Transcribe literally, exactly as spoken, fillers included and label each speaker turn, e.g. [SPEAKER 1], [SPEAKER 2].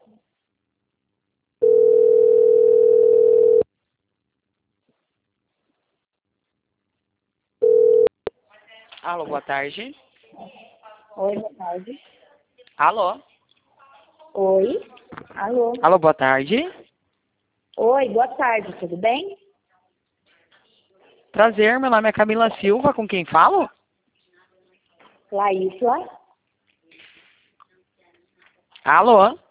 [SPEAKER 1] Alô, boa tarde.
[SPEAKER 2] Oi, boa tarde.
[SPEAKER 1] Alô?
[SPEAKER 2] Oi. Alô.
[SPEAKER 1] Alô, boa tarde.
[SPEAKER 2] Oi, boa tarde, tudo bem?
[SPEAKER 1] Prazer, meu nome é Camila Silva, com quem falo?
[SPEAKER 2] Laísla.
[SPEAKER 1] Alô?